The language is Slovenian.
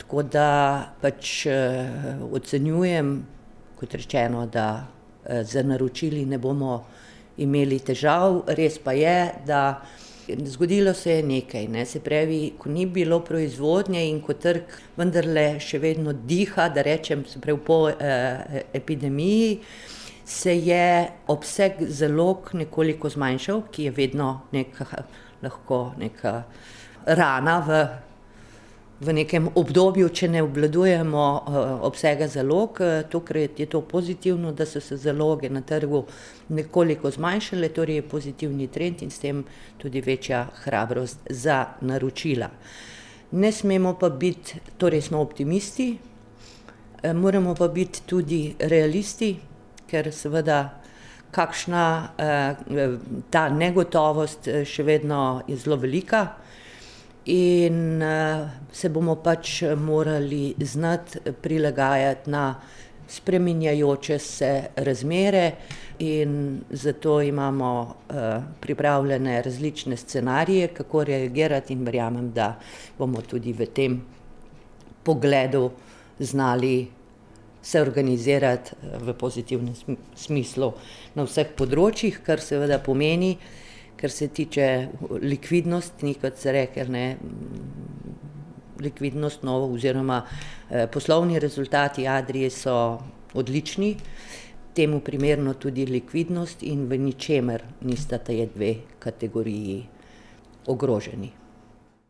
Tako da pač ocenjujem, kot rečeno, da z naročili ne bomo imeli težav. Res pa je, da zgodilo se je nekaj, ne, se pravi, ko ni bilo proizvodnje in ko trg vendarle še vedno diha, da rečem, se pravi po epidemiji, se je obseg zalog nekoliko zmanjšal, ki je vedno lahko neka rana v nekem obdobju, če ne obvladujemo obsega zalog. Tokrat je to pozitivno, da so se zaloge na trgu nekoliko zmanjšale, torej je pozitivni trend in s tem tudi večja hrabrost za naročila. Ne smemo pa biti, torej smo optimisti, moramo pa biti tudi realisti, ker seveda kakšna ta negotovost še vedno je zelo velika. In se bomo pač morali znati prilagajati na spreminjajoče se razmere in zato imamo pripravljene različne scenarije, kako reagirati, in verjamem, da bomo tudi v tem pogledu znali se organizirati v pozitivnem smislu na vseh področjih, kar seveda pomeni, kar se tiče likvidnosti, kot se rekel, ne, likvidnost oziroma poslovni rezultati Adrie so odlični, temu primerno tudi likvidnost in v ničemer nista ti dve kategoriji ogroženi.